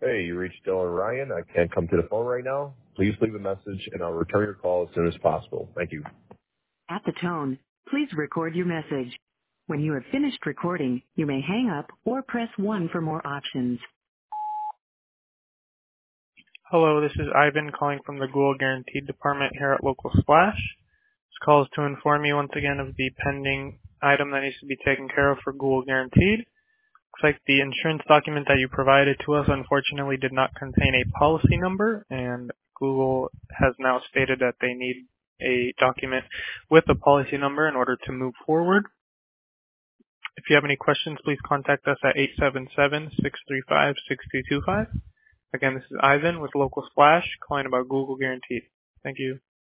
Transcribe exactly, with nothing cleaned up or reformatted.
Hey, you reached Dylan Ryan. I can't come to the phone right now. Please leave a message and I'll return your call as soon as possible. Thank you. At the tone, please record your message. When you have finished recording, you may hang up or press one for more options. Hello, this is Ivan calling from the Google Guaranteed Department here at Local Splash. This call is to inform you once again of the pending item that needs to be taken care of for Google Guaranteed. Looks like the insurance document that you provided to us unfortunately did not contain a policy number, and Google has now stated that they need a document with a policy number in order to move forward. If you have any questions, please contact us at eight seven seven, six three five, six two two five. Again, this is Ivan with Local Splash calling about Google Guaranteed. Thank you.